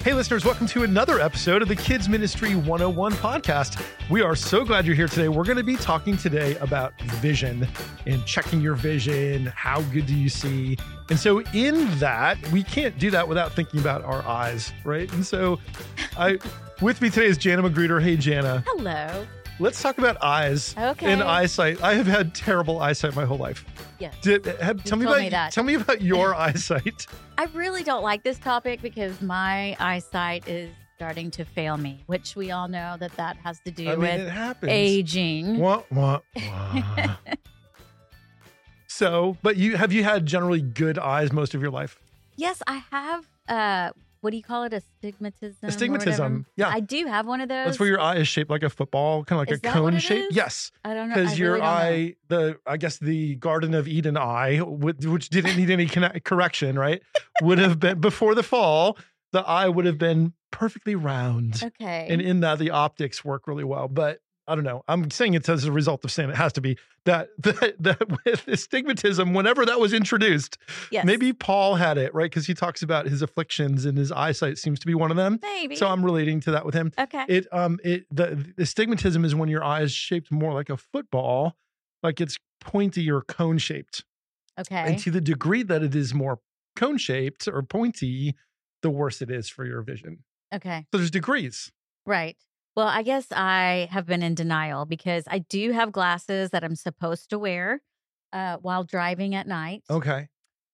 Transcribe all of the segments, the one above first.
Hey listeners, welcome to another episode of the Kids Ministry 101 podcast. We are so glad you're here today. We're going to be talking today about vision and checking your vision. How good do you see? And so in that, we can't do that without thinking about our eyes, right? And so with me today is Jana Magruder. Hey, Jana. Hello. Let's talk about eyes and eyesight. I have had terrible eyesight my whole life. Yes. Tell me about your eyesight. I really don't like this topic because my eyesight is starting to fail me, which we all know that has to do with it happens. aging. Wah. So, but have you had generally good eyes most of your life? Yes, I have. What do you call it? Astigmatism? Astigmatism. Yeah. I do have one of those. That's where your eye is shaped like a football, kind of like a cone shape. Yes. I don't know. Because your eye, I guess the Garden of Eden eye, which didn't need any correction, right? Would have been, before the fall, the eye would have been perfectly round. Okay. And in that, the optics work really well. But I don't know. I'm saying it's as a result of saying it has to be that with astigmatism, whenever that was introduced, yes. Maybe Paul had it, right? Because he talks about his afflictions and his eyesight seems to be one of them. Maybe. So I'm relating to that with him. Okay. The astigmatism is when your eye is shaped more like a football, like it's pointy or cone shaped. Okay. And to the degree that it is more cone shaped or pointy, the worse it is for your vision. Okay. So there's degrees. Right. Well, I guess I have been in denial because I do have glasses that I'm supposed to wear while driving at night. Okay.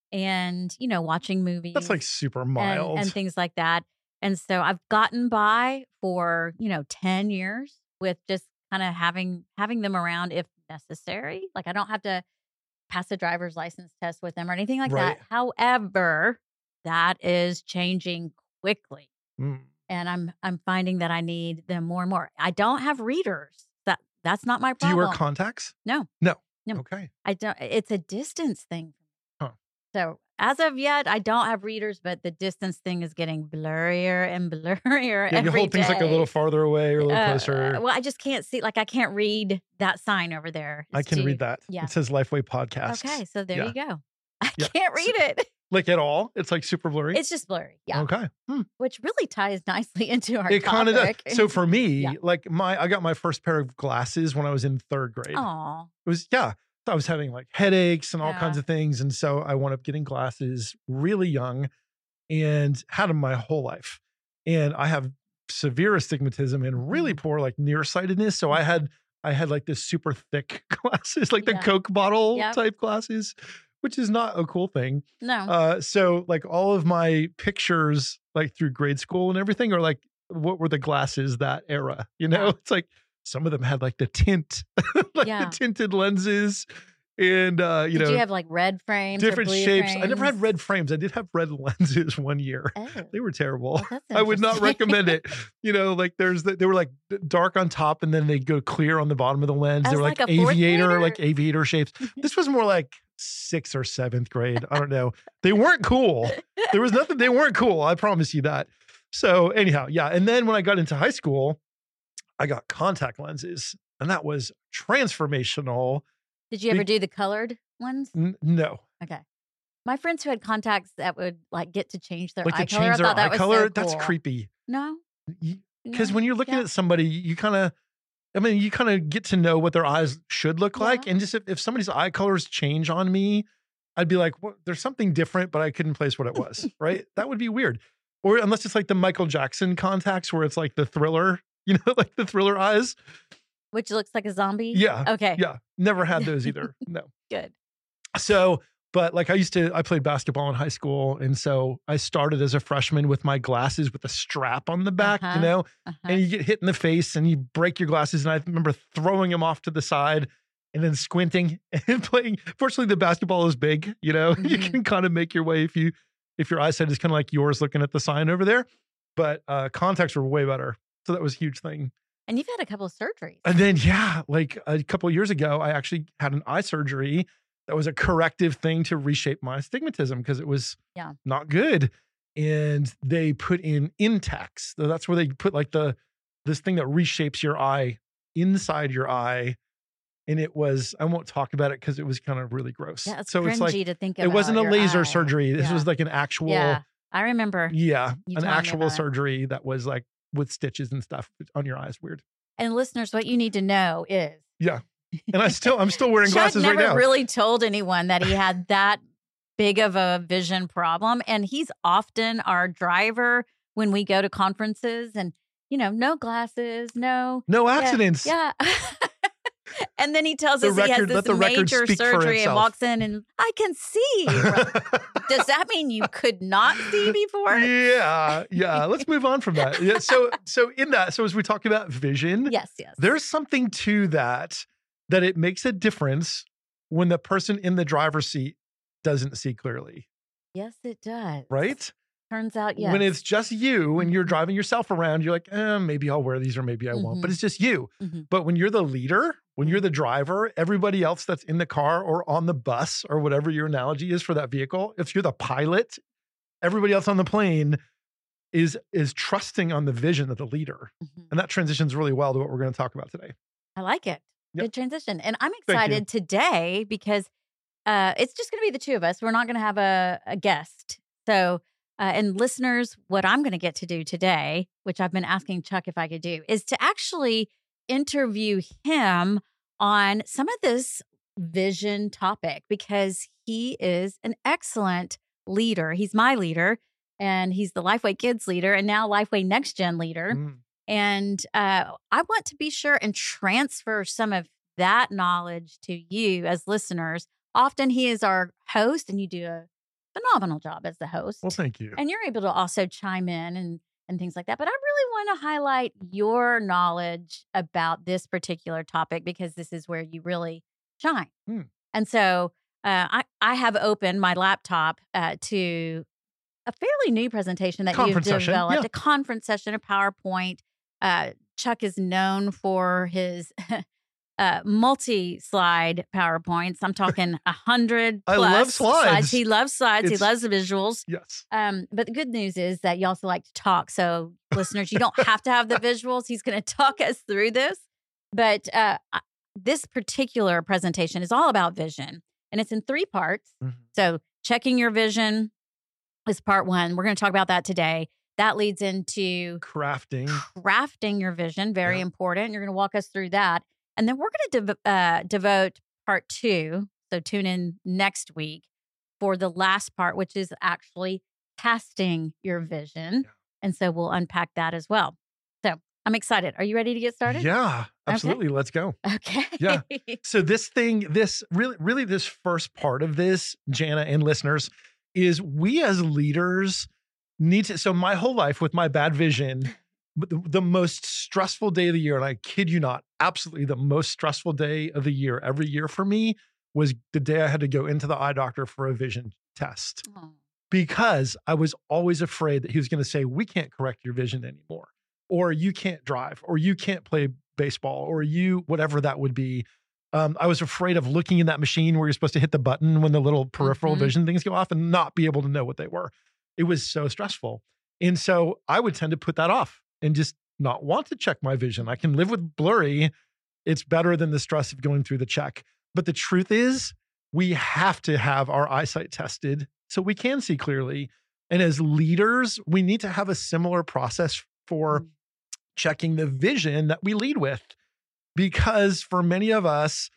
And, watching movies. That's like super mild. And things like that. And so I've gotten by for, 10 years with just kind of having them around if necessary. Like I don't have to pass a driver's license test with them or anything like that. However, that is changing quickly. Mm. And I'm finding that I need them more and more. I don't have readers. That's not my problem. Do you wear contacts? No. Okay. I don't. It's a distance thing. Huh. So as of yet, I don't have readers, but the distance thing is getting blurrier and blurrier every you hold things day. like a little farther away or a little closer. Well, I just can't see. Like I can't read that sign over there. I can read that. Yeah. It says Lifeway Podcast. Okay, so there you go. I Yeah. can't read it. Like at all? It's like super blurry? It's just blurry. Yeah. Okay. Which really ties nicely into our It kind of does. topic. So for me, I got my first pair of glasses when I was in third grade. Aw. It was, I was having like headaches and all Yeah. kinds of things. And so I wound up getting glasses really young and had them my whole life. And I have severe astigmatism and really poor like nearsightedness. So I had like this super thick glasses, like the Coke bottle type glasses, which is not a cool thing. No. So like all of my pictures like through grade school and everything are like, what were the glasses that era? It's like some of them had like the tint, the tinted lenses. And, Did you have like red frames? Different or blue shapes. frames? I never had red frames. I did have red lenses one year. Oh. They were terrible. Well, I would not recommend it. Like they were like dark on top and then they'd go clear on the bottom of the lens. They were like a fourth grader? aviator shapes. This was more like 6th or 7th grade. I don't know. They weren't cool. There was nothing. They weren't cool. I promise you that. So anyhow, yeah. And then when I got into high school, I got contact lenses and that was transformational. Did you ever do the colored ones? No. Okay. My friends who had contacts that would like get to change their like eye to change color. their eye color. So cool. That's creepy. No. Because when you're looking at somebody, you kind of get to know what their eyes should look like. And just if somebody's eye colors change on me, I'd be like, well, there's something different, but I couldn't place what it was. Right. That would be weird. Or unless it's like the Michael Jackson contacts where it's like the Thriller, like the Thriller eyes. Which looks like a zombie? Yeah. Okay. Yeah. Never had those either. No. Good. So, but like I played basketball in high school. And so I started as a freshman with my glasses with a strap on the back, and you get hit in the face and you break your glasses. And I remember throwing them off to the side and then squinting and playing. Fortunately, the basketball is big, you can kind of make your way if your eyesight is kind of like yours looking at the sign over there. But contacts were way better. So that was a huge thing. And you've had a couple of surgeries. And then, like a couple of years ago, I actually had an eye surgery that was a corrective thing to reshape my astigmatism because it was not good. And they put in Intex. So that's where they put like this thing that reshapes your eye inside your eye. And it was, I won't talk about it because it was kind of really gross. Yeah, it's so cringy it's like, to think about. it wasn't a laser eye. surgery. This was like an actual I remember. Yeah, You an telling me actual about it. surgery that was like with stitches and stuff on your eyes. Weird. And listeners, what you need to know is Yeah. And I'm still wearing Chuck glasses right never now. really told anyone that he had that big of a vision problem. And he's often our driver when we go to conferences and, no glasses, no accidents. Yeah. And then he tells us he has let this the record major speak for surgery and itself. walks in and I can see. Does that mean you could not see before? Yeah. Let's move on from that. Yeah. So as we talk about vision, Yes. there's something to that it makes a difference when the person in the driver's seat doesn't see clearly. Yes, it does. Right? Turns out, yes. When it's just you and you're driving yourself around, you're like, maybe I'll wear these or maybe I won't. But it's just you. But when you're the leader, when you're the driver, everybody else that's in the car or on the bus or whatever your analogy is for that vehicle, if you're the pilot, everybody else on the plane is trusting on the vision of the leader. And that transitions really well to what we're going to talk about today. I like it. Yep. Good transition. And I'm excited today because it's just going to be the two of us. We're not going to have a guest. So, and listeners, what I'm going to get to do today, which I've been asking Chuck if I could do, is to actually interview him on some of this vision topic because he is an excellent leader. He's my leader and he's the Lifeway Kids leader and now Lifeway Next Gen leader. And I want to be sure and transfer some of that knowledge to you as listeners. Often he is our host and you do a phenomenal job as the host. Well, thank you. And you're able to also chime in and things like that. But I really want to highlight your knowledge about this particular topic because this is where you really shine. And so I have opened my laptop to a fairly new presentation that you've developed, a conference session, a PowerPoint. Chuck is known for his multi-slide PowerPoints. I'm talking 100 plus. I love slides. He loves slides. He loves the visuals. Yes. But the good news is that you also like to talk. So listeners, you don't have to have the visuals. He's going to talk us through this. But this particular presentation is all about vision. And it's in 3 parts. So checking your vision is part 1. We're going to talk about that today. That leads into crafting your vision. Very important. You're going to walk us through that. And then we're going to devote part 2. So tune in next week for the last part, which is actually casting your vision. And so we'll unpack that as well. So I'm excited. Are you ready to get started? Yeah, absolutely. Okay. Let's go. Okay. Yeah. So this really this first part of this, Jana and listeners, is we as leaders need to, so my whole life with my bad vision, the most stressful day of the year, and I kid you not, absolutely the most stressful day of the year, every year for me, was the day I had to go into the eye doctor for a vision test. Because I was always afraid that he was going to say, we can't correct your vision anymore, or you can't drive, or you can't play baseball, or whatever that would be. I was afraid of looking in that machine where you're supposed to hit the button when the little peripheral vision things go off and not be able to know what they were. It was so stressful. And so I would tend to put that off and just not want to check my vision. I can live with blurry. It's better than the stress of going through the check. But the truth is, we have to have our eyesight tested so we can see clearly. And as leaders, we need to have a similar process for checking the vision that we lead with. Because for many of us,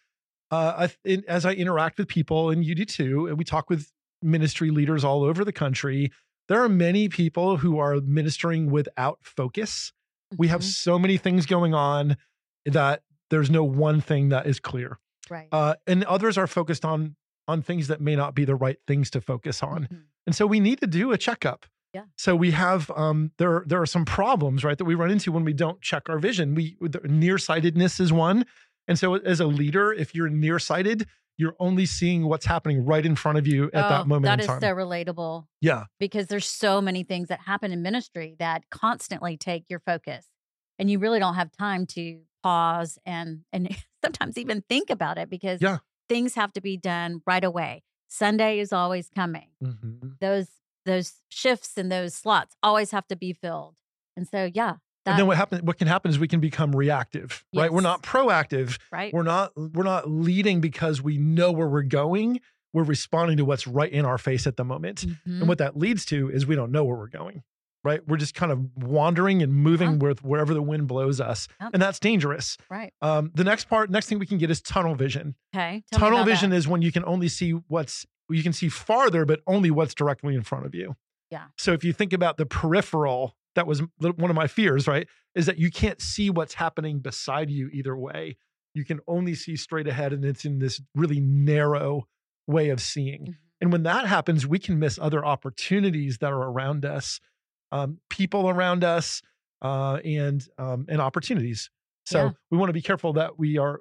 as I interact with people, and you do too, and we talk with ministry leaders all over the country, there are many people who are ministering without focus. We have so many things going on that there's no one thing that is clear. Right. And others are focused on things that may not be the right things to focus on. And so we need to do a checkup. Yeah. So we have, there are some problems, right, that we run into when we don't check our vision. Nearsightedness is one. And so as a leader, if you're nearsighted, you're only seeing what's happening right in front of you at that moment in time. That is so relatable. Yeah. Because there's so many things that happen in ministry that constantly take your focus. And you really don't have time to pause and sometimes even think about it because things have to be done right away. Sunday is always coming. Those shifts and those slots always have to be filled. And so, and then what can happen is we can become reactive, right? We're not proactive. Right. We're not leading because we know where we're going. we're responding to what's right in our face at the moment. And what that leads to is we don't know where we're going, right? We're just kind of wandering and moving with wherever the wind blows us. And that's dangerous. Right. The next thing we can get is tunnel vision. Okay. Tunnel vision is when you can only see you can see farther, but only what's directly in front of you. Yeah. So if you think about the peripheral, that was one of my fears, right? Is that you can't see what's happening beside you either way. You can only see straight ahead, and it's in this really narrow way of seeing. And when that happens, we can miss other opportunities that are around us, people around us, and opportunities. So we want to be careful that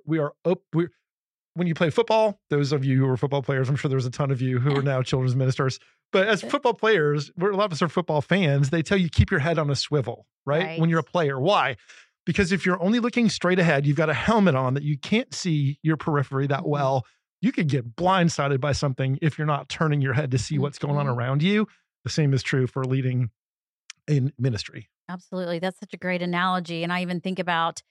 when you play football, those of you who are football players, I'm sure there's a ton of you who are now children's ministers. But as football players, a lot of us are football fans. They tell you keep your head on a swivel, right? When you're a player. Why? Because if you're only looking straight ahead, you've got a helmet on that you can't see your periphery that well. You could get blindsided by something if you're not turning your head to see what's going on around you. The same is true for leading in ministry. Absolutely. That's such a great analogy. And I even think about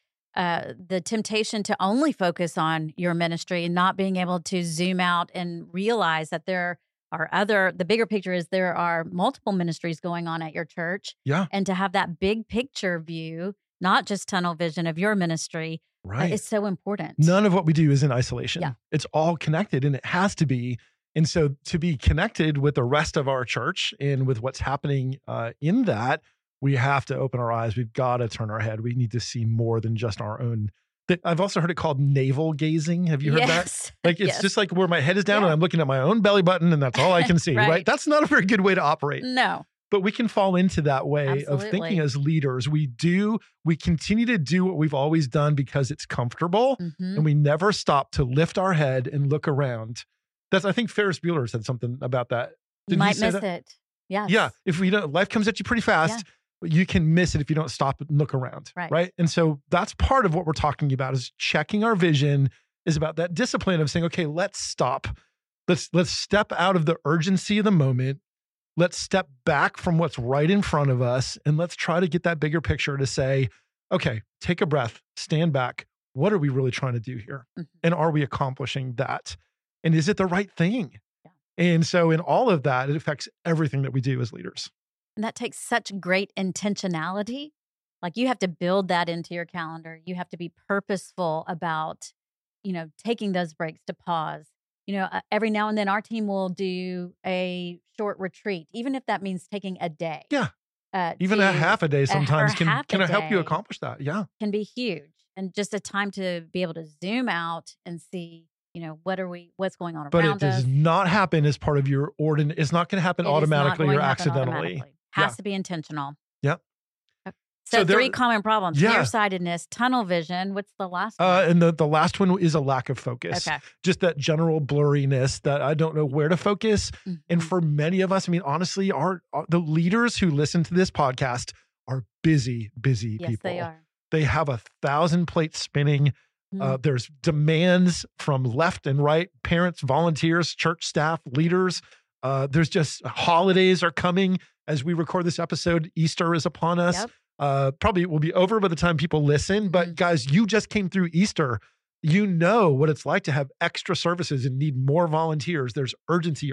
the temptation to only focus on your ministry and not being able to zoom out and realize that there are the bigger picture is there are multiple ministries going on at your church. Yeah. And to have that big picture view, not just tunnel vision of your ministry, is so important. None of what we do is in isolation. Yeah. It's all connected, and it has to be. And so to be connected with the rest of our church and with what's happening in that, we have to open our eyes. We've got to turn our head. We need to see more than just our own. I've also heard it called navel gazing. Have you heard that? Like, it's just like where my head is down and I'm looking at my own belly button and that's all I can see, right? That's not a very good way to operate. No. But we can fall into that way of thinking as leaders. We continue to do what we've always done because it's comfortable, and we never stop to lift our head and look around. I think Ferris Bueller said something about that. You might miss it. Yes. Yeah. If life comes at you pretty fast, but you can miss it if you don't stop and look around. Right. And so that's part of what we're talking about is checking our vision, is about that discipline of saying, okay, let's stop. Let's step out of the urgency of the moment. Let's step back from what's right in front of us, and let's try to get that bigger picture to say, okay, take a breath, stand back. What are we really trying to do here? And are we accomplishing that? And is it the right thing? Yeah. And so in all of that, it affects everything that we do as leaders. And that takes such great intentionality. Like, you have to build that into your calendar. You have to be purposeful about, taking those breaks to pause. Every now and then our team will do a short retreat, even if that means taking a day. Yeah. Even a half a day sometimes can help you accomplish that. Yeah. Can be huge. And just a time to be able to zoom out and see, what's going on around us. But it does not happen as part of your it's not going to happen automatically or accidentally. Has to be intentional. Yep. So 3 common problems: nearsightedness, tunnel vision. What's the last one? And the last one is a lack of focus. Okay. Just that general blurriness that I don't know where to focus. And for many of us, I mean, honestly, the leaders who listen to this podcast are busy people. Yes, they are. They have 1,000 plates spinning. There's demands from left and right, parents, volunteers, church staff, leaders. There's just holidays are coming. As we record this episode, Easter is upon us. Yep. Probably it will be over by the time people listen. But guys, you just came through Easter. You know what it's like to have extra services and need more volunteers. There's urgency.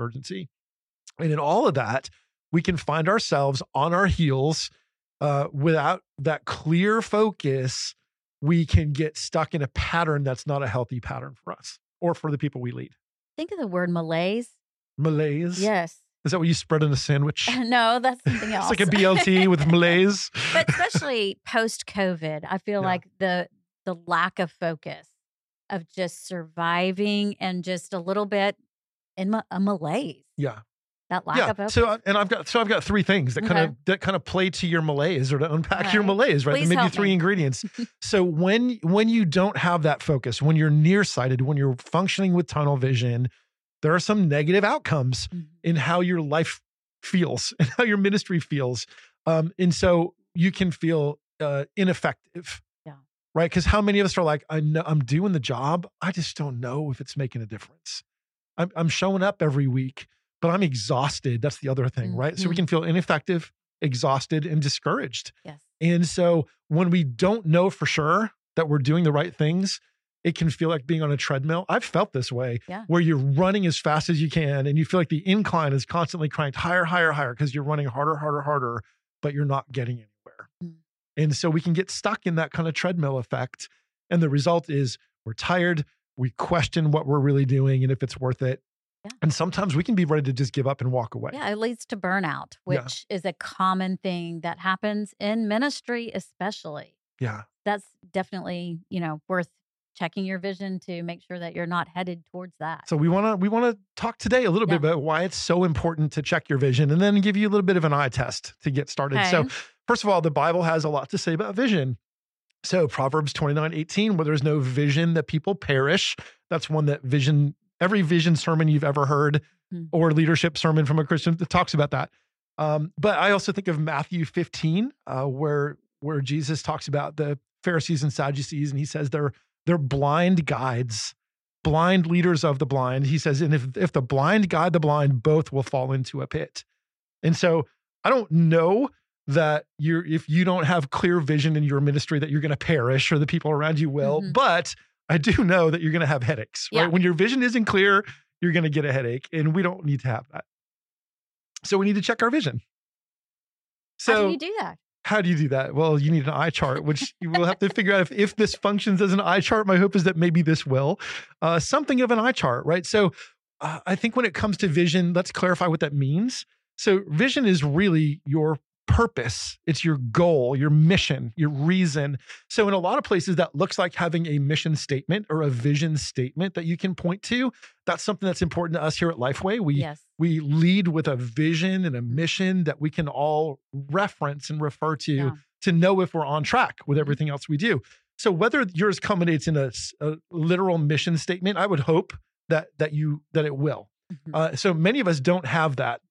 And in all of that, we can find ourselves on our heels without that clear focus. We can get stuck in a pattern that's not a healthy pattern for us or for the people we lead. Think of the word malaise. Malaise? Yes. Is that what you spread in a sandwich? No, that's something else. It's like a BLT with malaise. But especially post-COVID, I feel like the lack of focus of just surviving and just a little bit in a malaise. Yeah. That lack of focus. So I've got 3 things that kind of play to your malaise or to unpack your malaise, right? Please Maybe help 3 me. ingredients. So when you don't have that focus, when you're nearsighted, when you're functioning with tunnel vision, there are some negative outcomes in how your life feels and how your ministry feels. And so you can feel ineffective. Yeah. Right? Because how many of us are like, I know I'm doing the job. I just don't know if it's making a difference. I'm showing up every week, but I'm exhausted. That's the other thing, right? So we can feel ineffective, exhausted, and discouraged. Yes. And so when we don't know for sure that we're doing the right things, it can feel like being on a treadmill. I've felt this way Yeah. where you're running as fast as you can and you feel like the incline is constantly cranked higher, higher, higher because you're running harder, harder, harder, but you're not getting anywhere. Mm. And so we can get stuck in that kind of treadmill effect. And the result is we're tired. We question what we're really doing and if it's worth it. Yeah. And sometimes we can be ready to just give up and walk away. Yeah, it leads to burnout, which is a common thing that happens in ministry, especially. Yeah. That's definitely, worth checking your vision to make sure that you're not headed towards that. So we want to talk today a little bit about why it's so important to check your vision and then give you a little bit of an eye test to get started. Okay. So first of all, the Bible has a lot to say about vision. So Proverbs 29:18, where there's no vision that people perish. That's one that every vision sermon you've ever heard or leadership sermon from a Christian that talks about that. But I also think of Matthew 15, where Jesus talks about the Pharisees and Sadducees, and he says they're blind guides, blind leaders of the blind. He says, and if the blind guide the blind, both will fall into a pit. And so I don't know that if you don't have clear vision in your ministry that you're going to perish or the people around you will, but I do know that you're going to have headaches, right? When your vision isn't clear, you're going to get a headache, and we don't need to have that. So we need to check our vision. So how do you do that? How do you do that? Well, you need an eye chart, which you will have to figure out if this functions as an eye chart. My hope is that maybe this will. Something of an eye chart, right? So I think when it comes to vision, let's clarify what that means. So vision is really your purpose. It's your goal, your mission, your reason. So in a lot of places that looks like having a mission statement or a vision statement that you can point to. That's something that's important to us here at Lifeway. We lead with a vision and a mission that we can all reference and refer to know if we're on track with everything else we do. So whether yours culminates in a literal mission statement, I would hope that it will. So many of us don't have that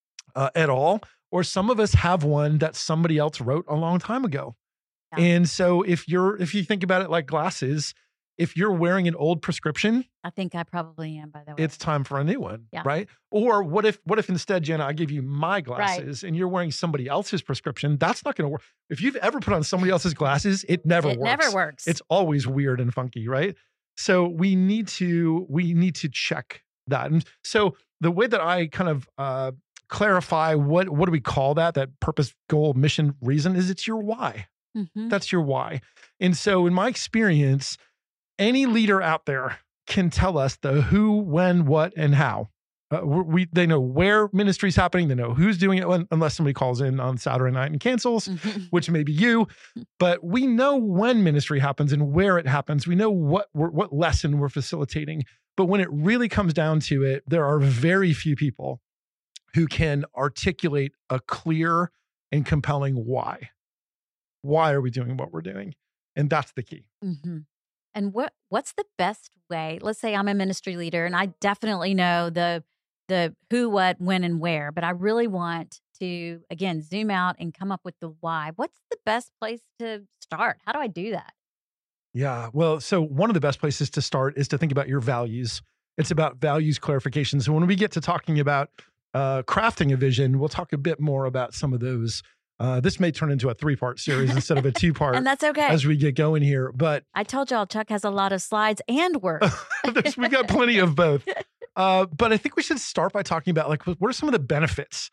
at all. Or some of us have one that somebody else wrote a long time ago. Yeah. And so if you think about it like glasses, if you're wearing an old prescription, I think I probably am, by the way. It's time for a new one, right? Or what if instead, Jenna, I give you my glasses and you're wearing somebody else's prescription? That's not going to work. If you've ever put on somebody else's glasses, it never works. It's always weird and funky, right? So we need to check that. And so the way that I kind of clarify what do we call that purpose, goal, mission, reason is it's your why. That's your why. And so in my experience, any leader out there can tell us the who, when, what, and how. They know where ministry's happening. They know who's doing it, unless somebody calls in on Saturday night and cancels, which may be you. But we know when ministry happens and where it happens. We know what lesson we're facilitating. But when it really comes down to it, there are very few people who can articulate a clear and compelling why. Why are we doing what we're doing? And that's the key. And what's the best way? Let's say I'm a ministry leader and I definitely know the who, what, when, and where, but I really want to, again, zoom out and come up with the why. What's the best place to start? How do I do that? Yeah, well, so one of the best places to start is to think about your values. It's about values clarification. So when we get to talking about crafting a vision, we'll talk a bit more about some of those. This may turn into a 3-part series instead of a 2-part. And that's okay. As we get going here. But I told y'all Chuck has a lot of slides and work. We got plenty of both. But I think we should start by talking about what are some of the benefits?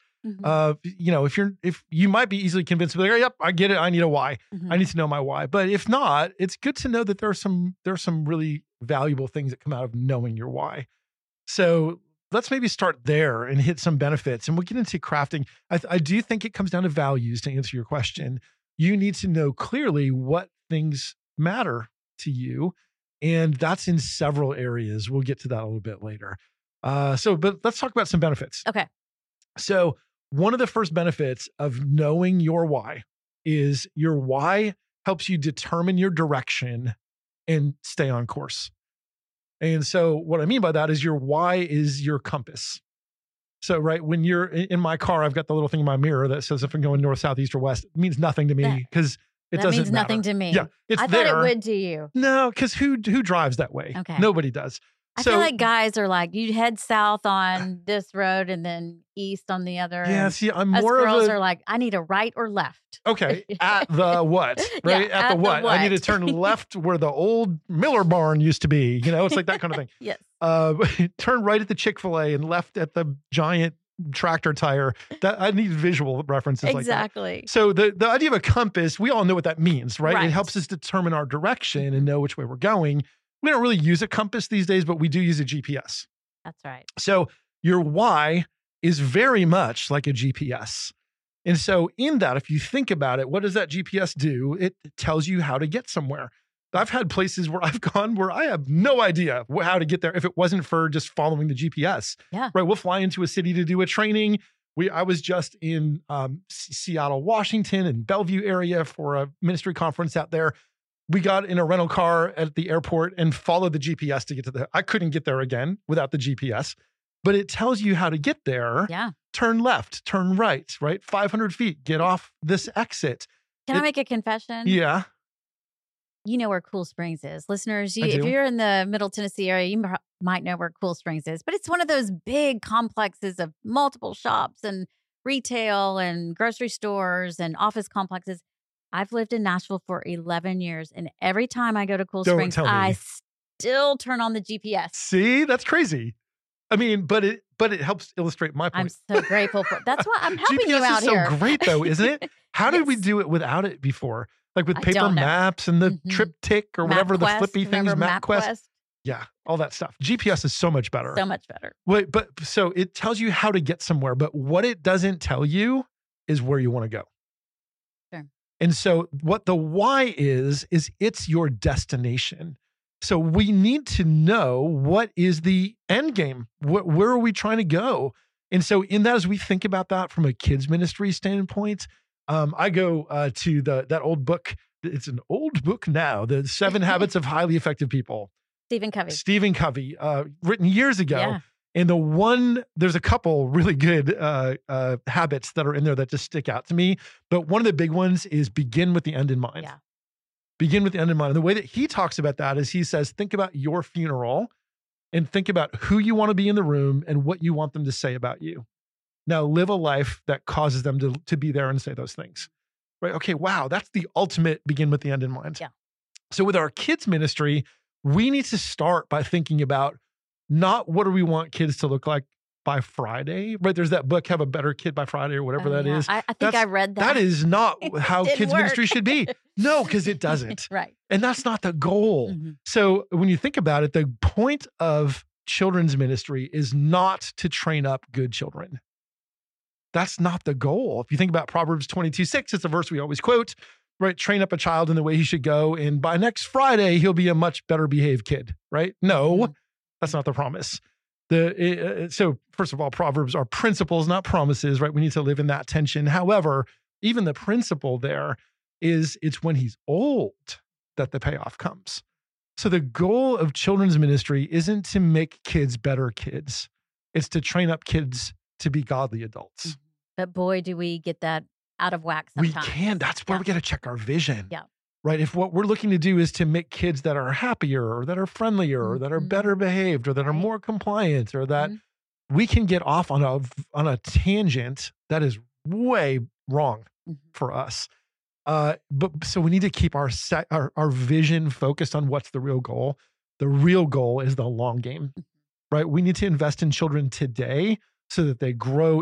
If you might be easily convinced, like, yep, I get it. I need a why. I need to know my why. But if not, it's good to know that there are some really valuable things that come out of knowing your why. So let's maybe start there and hit some benefits, and we'll get into crafting. I do think it comes down to values to answer your question. You need to know clearly what things matter to you, and that's in several areas. We'll get to that a little bit later. But let's talk about some benefits. Okay. So one of the first benefits of knowing your why is your why helps you determine your direction and stay on course. And so what I mean by that is your why is your compass. So, right, when you're in my car, I've got the little thing in my mirror that says if I'm going north, south, east, or west. It means nothing to me because it doesn't matter. That means nothing to me. Yeah, it's I there. thought it would to you. No, because who drives that way? Okay. Nobody does. I feel like guys are like, you head south on this road and then east on the other. Yeah, see, I'm us more girls of a... are like, I need a right or left. Okay, at the what? Right? Yeah, at the what? I need to turn left where the old Miller barn used to be. It's like that kind of thing. Yes. Turn right at the Chick-fil-A and left at the giant tractor tire. That I need visual references like that. Exactly. So the idea of a compass, we all know what that means, right? Right. It helps us determine our direction and know which way we're going. We don't really use a compass these days, but we do use a GPS. That's right. So your why is very much like a GPS. And so in that, if you think about it, what does that GPS do? It tells you how to get somewhere. I've had places where I've gone where I have no idea how to get there if it wasn't for just following the GPS. Yeah. Right. We'll fly into a city to do a training. I was just in Seattle, Washington, and Bellevue area for a ministry conference out there. We got in a rental car at the airport and followed the GPS to get to the... I couldn't get there again without the GPS, but it tells you how to get there. Yeah. Turn left, turn right, 500 feet, get off this exit. Can I make a confession? Yeah. You know where Cool Springs is. Listeners, I if do. you're in the Middle Tennessee area, you might know where Cool Springs is, but it's one of those big complexes of multiple shops and retail and grocery stores and office complexes. I've lived in Nashville for 11 years, and every time I go to Cool Springs, I still turn on the GPS. See, that's crazy. I mean, but it helps illustrate my point. I'm so grateful for that's why I'm helping GPS you out is here. so great, though, isn't it? How did we do it without it before? Like with paper maps and the TripTik or whatever the flippy things, MapQuest. Yeah, all that stuff. GPS is so much better. So much better. Wait, but so it tells you how to get somewhere, but what it doesn't tell you is where you want to go. Sure. And so what the why is it's your destination. So we need to know what is the end game. Where are we trying to go? And so in that, as we think about that from a kids ministry standpoint, I go to that old book. It's an old book now, The 7 Habits of Highly Effective People. Stephen Covey, written years ago. Yeah. And there's a couple really good habits that are in there that just stick out to me. But one of the big ones is begin with the end in mind. Yeah. Begin with the end in mind. And the way that he talks about that is he says, think about your funeral and think about who you want to be in the room and what you want them to say about you. Now live a life that causes them to be there and say those things. Right? Okay, wow, that's the ultimate begin with the end in mind. Yeah. So with our kids ministry, we need to start by thinking about not what do we want kids to look like by Friday, right? There's that book, Have a Better Kid by Friday or whatever that is. I think I read that. That is not how kids ministry should be. No, because it doesn't. Right. And that's not the goal. Mm-hmm. So when you think about it, the point of children's ministry is not to train up good children. That's not the goal. If you think about Proverbs 22:6, it's a verse we always quote, right? Train up a child in the way he should go, and by next Friday, he'll be a much better behaved kid, right? No, that's not the promise. So first of all, Proverbs are principles, not promises, right? We need to live in that tension. However, even the principle there is it's when he's old that the payoff comes. So the goal of children's ministry isn't to make kids better kids. It's to train up kids to be godly adults. But boy, do we get that out of whack sometimes. We can. That's where we got to check our vision. Yeah. Right. If what we're looking to do is to make kids that are happier or that are friendlier or that are better behaved or that are more compliant or that we can get off on a tangent that is way wrong for us. But so we need to keep our vision focused on what's the real goal. The real goal is the long game, right? We need to invest in children today so that they grow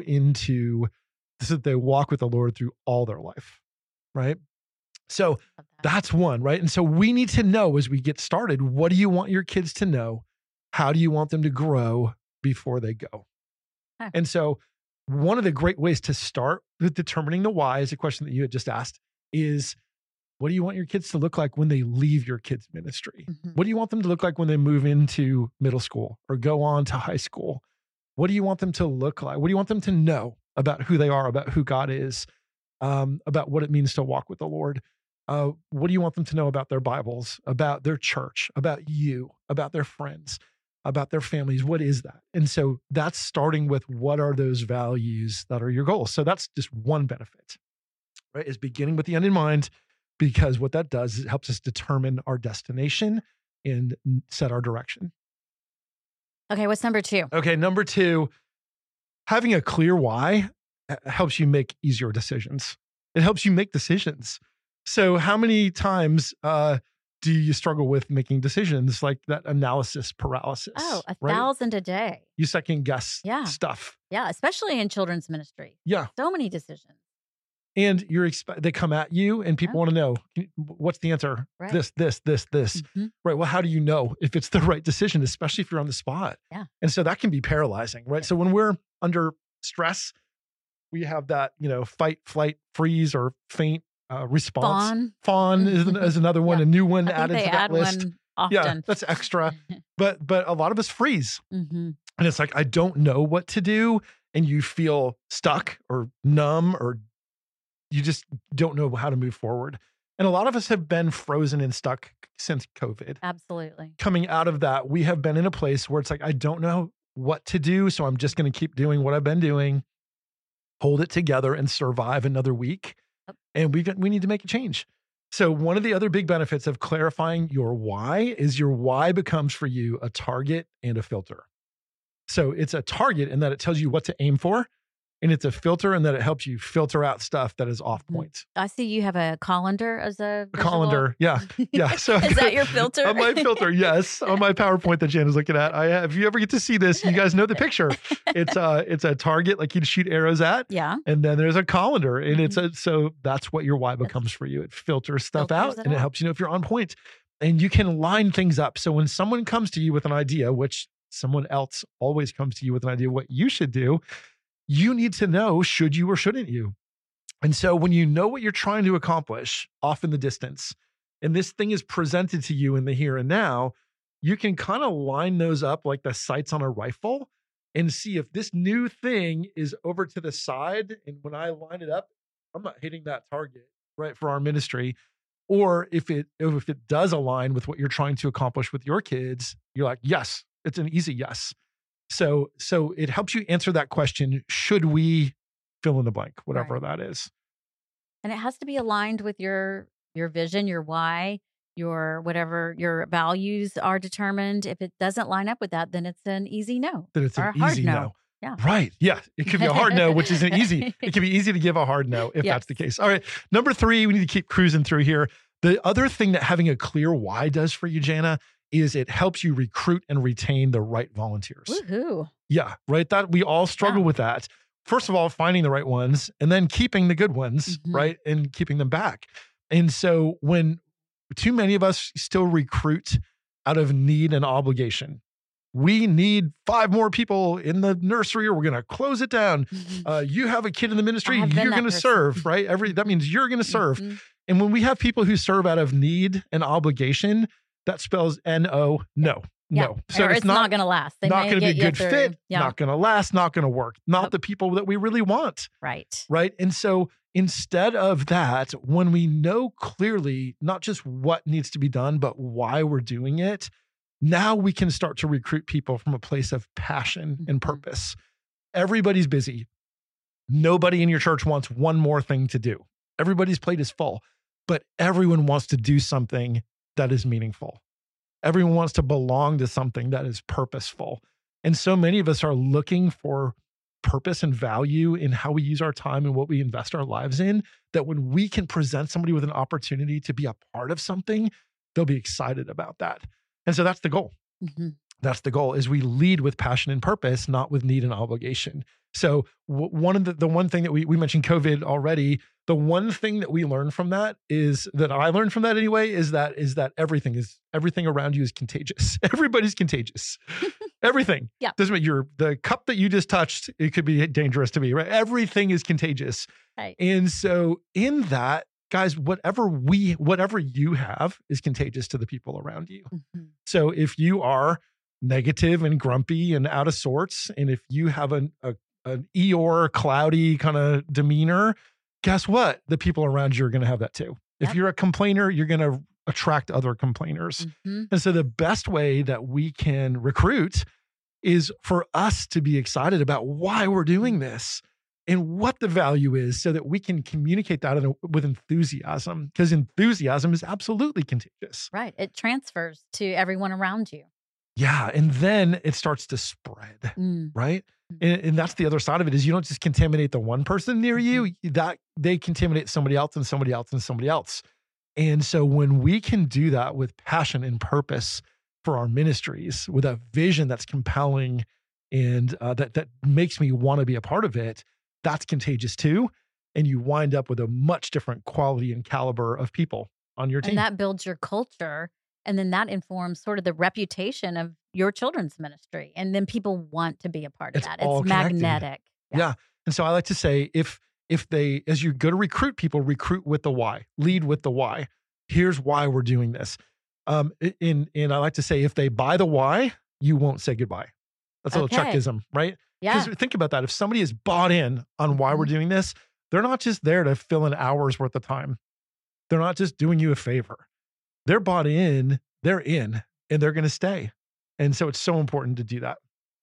so that they walk with the Lord through all their life, right? So that's one, right? And so we need to know as we get started, what do you want your kids to know? How do you want them to grow before they go? Okay. And so one of the great ways to start with determining the why is a question that you had just asked is, what do you want your kids to look like when they leave your kids' ministry? What do you want them to look like when they move into middle school or go on to high school? What do you want them to look like? What do you want them to know about who they are, about who God is, about what it means to walk with the Lord? What do you want them to know about their Bibles, about their church, about you, about their friends, about their families? What is that? And so that's starting with what are those values that are your goals? So that's just one benefit, right? Is beginning with the end in mind, because what that does is it helps us determine our destination and set our direction. Okay, what's number 2? Okay, number 2, having a clear why helps you make easier decisions. It helps you make decisions. So how many times do you struggle with making decisions, like that analysis paralysis? Oh, right? 1,000 a day. You second guess Yeah. stuff. Yeah, especially in children's ministry. Yeah. So many decisions. And they come at you and people want to know, what's the answer? Right. This. Mhm. Right. Well, how do you know if it's the right decision, especially if you're on the spot? Yeah. And so that can be paralyzing, right? So when we're under stress, we have that, fight, flight, freeze, or faint response. Fawn is another one, a new one added to that list. One often. Yeah, that's extra. But a lot of us freeze. Mhm. And it's like, I don't know what to do. And you feel stuck or numb, or you just don't know how to move forward. And a lot of us have been frozen and stuck since COVID. Absolutely. Coming out of that, we have been in a place where it's like, I don't know what to do. So I'm just going to keep doing what I've been doing, hold it together, and survive another week. Yep. And we need to make a change. So one of the other big benefits of clarifying your why is your why becomes for you a target and a filter. So it's a target in that it tells you what to aim for, and it's a filter in that it helps you filter out stuff that is off point. I see you have a colander as a visual. Colander. Yeah. Yeah. So Is that your filter? On my filter, yes. On my PowerPoint that Jan is looking at. If you ever get to see this, you guys know the picture. It's a target like you'd shoot arrows at. Yeah. And then there's a colander. And so that's what your why becomes for you. It filters stuff out and it helps you know if you're on point. And you can line things up. So when someone comes to you with an idea, which someone else always comes to you with an idea of what you should do, you need to know, should you or shouldn't you? And so when you know what you're trying to accomplish off in the distance, and this thing is presented to you in the here and now, you can kind of line those up like the sights on a rifle and see if this new thing is over to the side. And when I line it up, I'm not hitting that target, right, for our ministry. Or if it does align with what you're trying to accomplish with your kids, you're like, yes, it's an easy yes. So it helps you answer that question, should we fill in the blank, whatever that is. And it has to be aligned with your vision, your why, your whatever your values are determined. If it doesn't line up with that, then it's an easy no. Then it's an easy no. Yeah. Right. Yeah. It could be a hard no, which isn't easy. It can be easy to give a hard no if that's the case. All right. Number 3, we need to keep cruising through here. The other thing that having a clear why does for you, Jana, is it helps you recruit and retain the right volunteers. Woohoo. Yeah, right. That we all struggle with that. First of all, finding the right ones and then keeping the good ones, right? And keeping them back. And so when too many of us still recruit out of need and obligation, we need 5 more people in the nursery or we're going to close it down. You have a kid in the ministry, you're going to serve, right? That means you're going to serve. And when we have people who serve out of need and obligation, that spells N-O, no. No. So it's not going to last. Not going to be a good fit. Not going to last. Not going to work. Not the people that we really want. Right. Right. And so instead of that, when we know clearly not just what needs to be done, but why we're doing it, now we can start to recruit people from a place of passion and purpose. Everybody's busy. Nobody in your church wants one more thing to do. Everybody's plate is full, but everyone wants to do something that is meaningful. Everyone wants to belong to something that is purposeful. And so many of us are looking for purpose and value in how we use our time and what we invest our lives in, that when we can present somebody with an opportunity to be a part of something, they'll be excited about that. And so that's the goal. That's the goal, is we lead with passion and purpose, not with need and obligation. So one of the one thing that we mentioned COVID already, the one thing that we learned from that is that I learned from that anyway, is that everything around you is contagious. Everybody's contagious. Everything. Yeah. Doesn't matter. The cup that you just touched, it could be dangerous to me, right? Everything is contagious. Right. And so in that, guys, whatever you have is contagious to the people around you. So if you are negative and grumpy and out of sorts, and if you have an Eeyore, cloudy kind of demeanor, guess what? The people around you are going to have that too. Yep. If you're a complainer, you're going to attract other complainers. And so the best way that we can recruit is for us to be excited about why we're doing this and what the value is, so that we can communicate that with enthusiasm, because enthusiasm is absolutely contagious. Right. It transfers to everyone around you. Yeah. And then it starts to spread, right? And that's the other side of it is you don't just contaminate the one person near you, that they contaminate somebody else and somebody else and somebody else. And so when we can do that with passion and purpose for our ministries, with a vision that's compelling and that makes me want to be a part of it, that's contagious too. And you wind up with a much different quality and caliber of people on your team. And that builds your culture. And then that informs sort of the reputation of your children's ministry. And then people want to be a part of that. It's magnetic. Yeah. And so I like to say, if they, as you go to recruit people, recruit with the why, lead with the why. Here's why we're doing this. And I like to say, if they buy the why, you won't say goodbye. That's a little Chuckism, right? Yeah. Because think about that. If somebody is bought in on why we're doing this, they're not just there to fill an hour's worth of time. They're not just doing you a favor. They're bought in, they're in, and they're going to stay. And so it's so important to do that.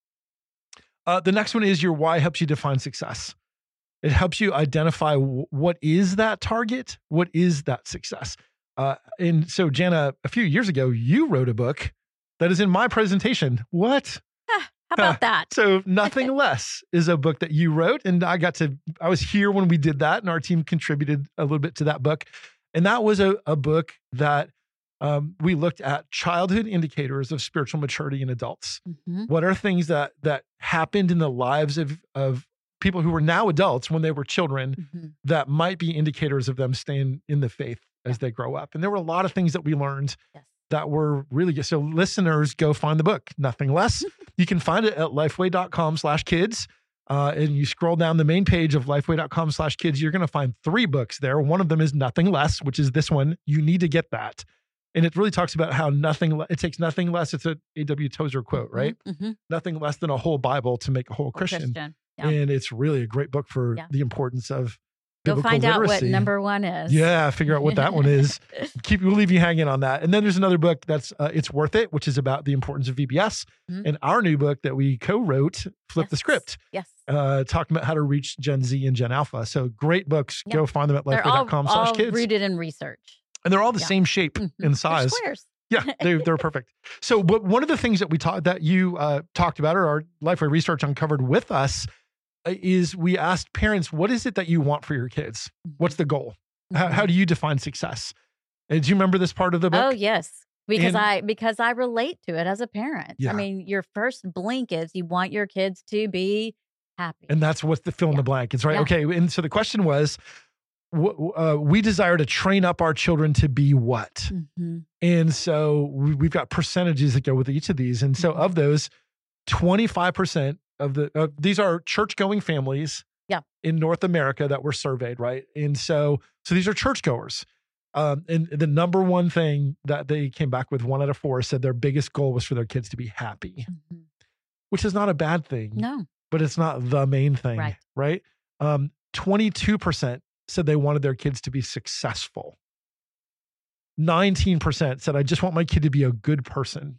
The next one is your why helps you define success. It helps you identify what is that target? What is that success? And so Jana, a few years ago, you wrote a book that is in my presentation. What? How about that? So Nothing Less is a book that you wrote. And I was here when we did that, and our team contributed a little bit to that book. And that was a book that we looked at childhood indicators of spiritual maturity in adults. What are things that happened in the lives of people who were now adults when they were children that might be indicators of them staying in the faith as they grow up? And there were a lot of things that we learned that were really good. So listeners, go find the book, Nothing Less. You can find it at lifeway.com/kids. And you scroll down the main page of lifeway.com/kids, you're going to find 3 books there. One of them is Nothing Less, which is this one. You need to get that. And it really talks about how it takes nothing less. It's a A.W. Tozer quote, right? Nothing less than a whole Bible to make a whole Christian. Yeah. And it's really a great book for the importance of biblical Go find literacy. out what number 1 is. Yeah, figure out what that one is. We'll leave you hanging on that. And then there's another book that's It's Worth It, which is about the importance of VBS. And our new book that we co-wrote, Flip the Script. Talking about how to reach Gen Z and Gen Alpha. So great books. Go find them at lifeway.com/kids. They're all rooted in research. And they're all the same shape and size. They're squares. Yeah, they're perfect. So, but one of the things that you talked about, or our Lifeway research uncovered with us, is we asked parents, what is it that you want for your kids? What's the goal? How do you define success? And do you remember this part of the book? Oh, yes. Because I relate to it as a parent. I mean, your first blink is you want your kids to be happy. And that's what's the fill in the blank. It's right. Okay. And so the question was, we desire to train up our children to be what? And so we've got percentages that go with each of these. And so of those, 25% of these are church-going families in North America that were surveyed, right? And so these are churchgoers. And the number one thing that they came back with, 1 out of 4 said their biggest goal was for their kids to be happy, which is not a bad thing. No. But it's not the main thing, right? 22% said they wanted their kids to be successful. 19% said, I just want my kid to be a good person.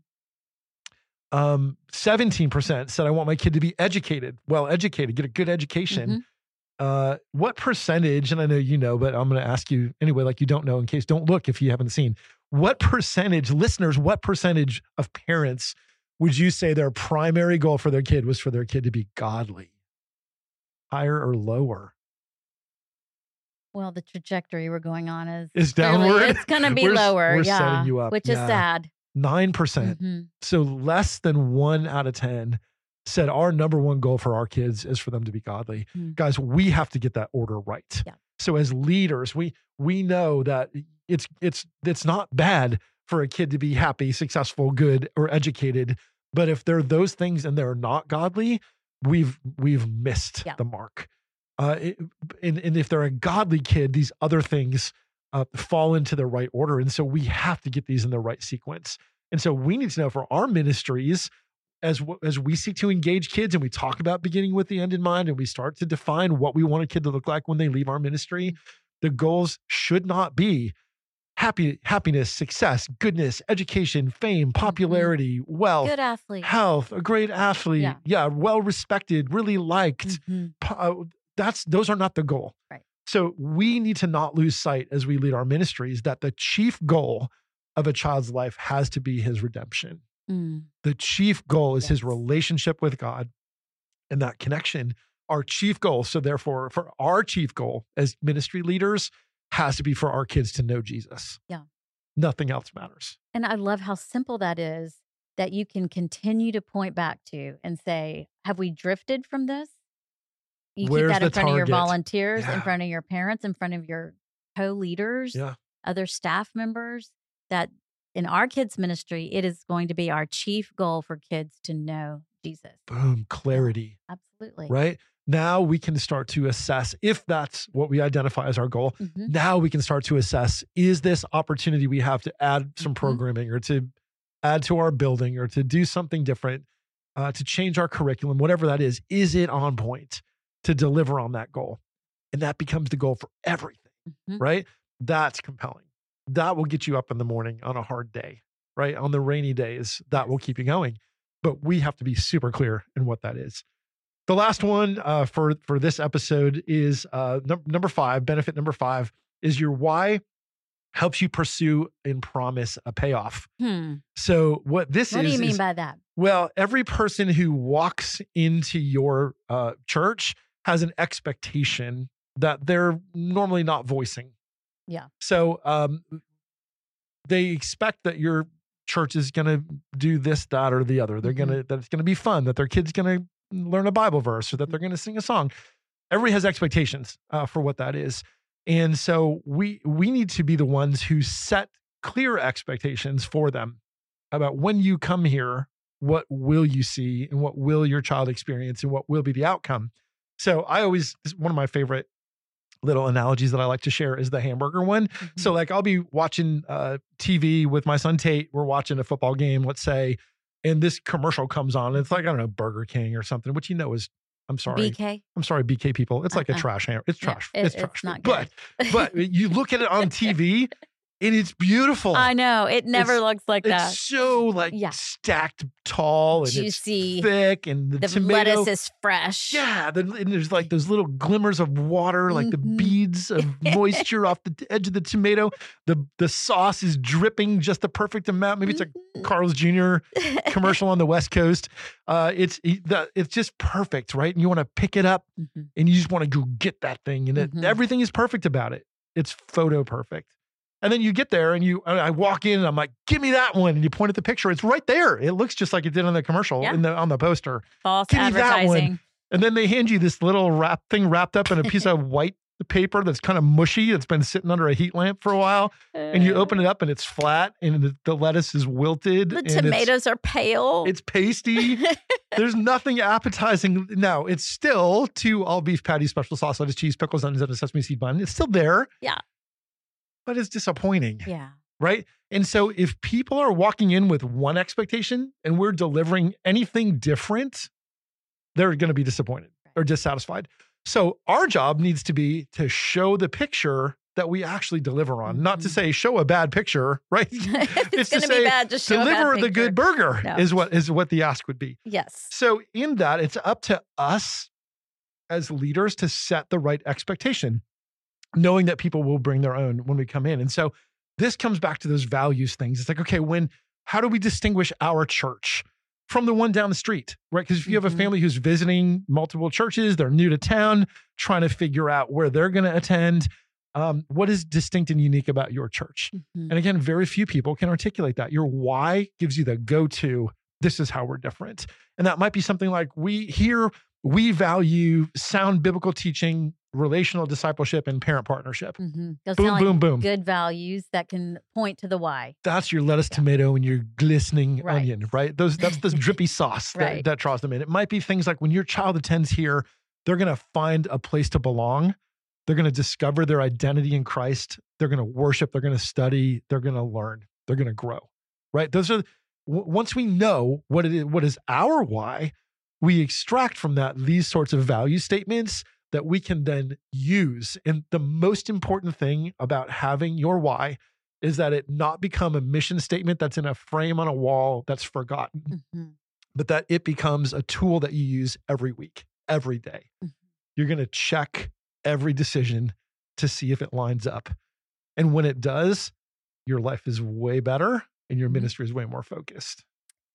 17% said, I want my kid to be educated, well-educated, get a good education. What percentage, and I know you know, but I'm going to ask you anyway, like you don't know, in case, don't look if you haven't seen. What percentage, listeners, what percentage of parents would you say their primary goal for their kid was for their kid to be godly? Higher or lower? Well, the trajectory we're going on is downward. It's going to be lower. We're setting you up. Which is sad. 9%. So less than 1 out of 10 said our number one goal for our kids is for them to be godly. Guys, we have to get that order right. So as leaders, we know that it's not bad for a kid to be happy, successful, good, or educated. But if they're those things and they're not godly, we've missed the mark. And if they're a godly kid, these other things fall into the right order. And so we have to get these in the right sequence. And so we need to know for our ministries, as we seek to engage kids and we talk about beginning with the end in mind, and we start to define what we want a kid to look like when they leave our ministry, the goals should not be happiness, success, goodness, education, fame, popularity, wealth, good athlete, health, a great athlete, well respected, really liked. Those are not the goal. Right. So we need to not lose sight as we lead our ministries that the chief goal of a child's life has to be his redemption. The chief goal is his Yes. relationship with God and that connection. Our chief goal, so therefore, for our chief goal as ministry leaders, has to be for our kids to know Jesus. Yeah. Nothing else matters. And I love how simple that is, that you can continue to point back to and say, have we drifted from this? You keep Where's that in the front of your target? volunteers, in Yeah. front of your parents, in front of your co-leaders, Yeah. other staff members, that in our kids' ministry, it is going to be our chief goal for kids to know Jesus. Boom, clarity, Absolutely. right? Now we can start to assess if that's what we identify as our goal. Mhm. Now we can start to assess, is this opportunity we have to add some Mhm. programming or to add to our building or to do something different, to change our curriculum, whatever that is it on point to deliver on that goal? And that becomes the goal for everything, Mhm. right? That's compelling. That will get you up in the morning on a hard day, right? On the rainy days, that will Yes. keep you going. But we have to be super clear in what that is. The last one for this episode is number 5. Benefit number 5 is your why helps you pursue and promise a payoff. So what this What is, do you mean is, by that? well, every person who walks into your church has an expectation that they're normally not voicing. Yeah. So they expect that your church is going to do this, that, or the other. They're Mhm. that it's going to be fun, that their kid's going to learn a Bible verse, or that they're going to sing a song. Everybody has expectations for what that is. And so we need to be the ones who set clear expectations for them about when you come here, what will you see and what will your child experience and what will be the outcome. So one of my favorite little analogies that I like to share is the hamburger one. Mhm. So like I'll be watching TV with my son Tate. We're watching a football game, let's say, and this commercial comes on. It's like, I don't know, Burger King or something, which is, I'm sorry, BK people. It's like a trash hammer. It's Yeah, trash. It's trash. it's not But you look at it on TV and it's beautiful. I know. It never looks like that. It's so like stacked tall and juicy, it's thick, and the tomato lettuce is fresh. Yeah, and there's like those little glimmers of water, like the beads of moisture off the edge of the tomato. The sauce is dripping just the perfect amount. Maybe it's a Carl's Jr. commercial on the West Coast. It's just perfect, right? And you want to pick it up and you just want to go get that thing, and everything is perfect about it. It's photo perfect. And then you get there and I walk in and I'm like, give me that one. And you point at the picture. It's right there. It looks just like it did on the commercial on the poster. False give me that advertising. one. And then they hand you this little wrapped up in a piece of white paper that's kind of mushy. It's been sitting under a heat lamp for a while. And you open it up and it's flat and the lettuce is wilted. The and tomatoes are pale. It's pasty. There's nothing appetizing. Now, it's still 2 all beef patties, special sauce, lettuce, cheese, pickles, onions, and a sesame seed bun. It's still there. Yeah. But it's disappointing. Yeah. Right. And so if people are walking in with one expectation and we're delivering anything different, they're going to be disappointed or dissatisfied. So our job needs to be to show the picture that we actually deliver on, not to say show a bad picture, right? It's going to be bad, just show a bad deliver the picture. good burger No. is what the ask would be. Yes. So in that, it's up to us as leaders to set the right expectation, knowing that people will bring their own when we come in. And so this comes back to those values things. It's like, okay, how do we distinguish our church from the one down the street, right? Because if you have a family who's visiting multiple churches, they're new to town, trying to figure out where they're going to attend, what is distinct and unique about your church? And again, very few people can articulate that. Your why gives you the go-to, this is how we're different. And that might be something like, we value sound biblical teaching, relational discipleship, and parent partnership. Those Boom, sound like boom, boom. good values that can point to the why. That's your lettuce, tomato, and your glistening Right. onion, right? That's the drippy sauce Right. that draws them in. It might be things like when your child attends here, they're going to find a place to belong. They're going to discover their identity in Christ. They're going to worship. They're going to study. They're going to learn. They're going to grow, right? Those are, once we know what is our why, we extract from that these sorts of value statements that we can then use. And the most important thing about having your why is that it not become a mission statement that's in a frame on a wall that's forgotten, but that it becomes a tool that you use every week, every day. You're going to check every decision to see if it lines up. And when it does, your life is way better and your ministry is way more focused.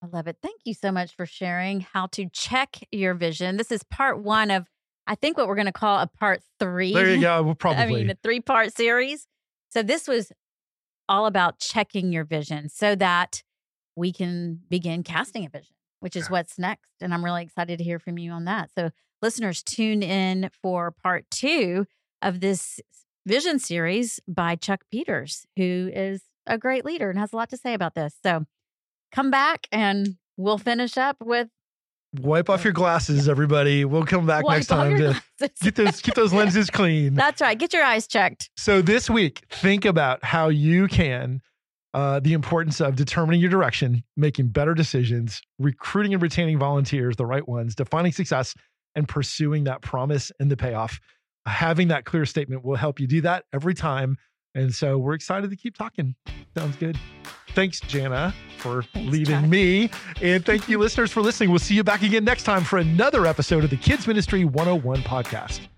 I love it. Thank you so much for sharing how to check your vision. This is part 1 of, I think, what we're going to call a part 3. There you go. Well, probably. I mean, a 3-part series. So this was all about checking your vision so that we can begin casting a vision, which is what's next. And I'm really excited to hear from you on that. So listeners, tune in for part 2 of this vision series by Chuck Peters, who is a great leader and has a lot to say about this. So come back and we'll finish up with wipe off your glasses, everybody. We'll come back next time to keep those lenses clean. That's right. Get your eyes checked. So this week, think about how you can, the importance of determining your direction, making better decisions, recruiting and retaining volunteers, the right ones, defining success, and pursuing that promise and the payoff. Having that clear statement will help you do that every time. And so we're excited to keep talking. Sounds good. Thanks, Jana, for leading me. And thank you, listeners, for listening. We'll see you back again next time for another episode of the Kids Ministry 101 podcast.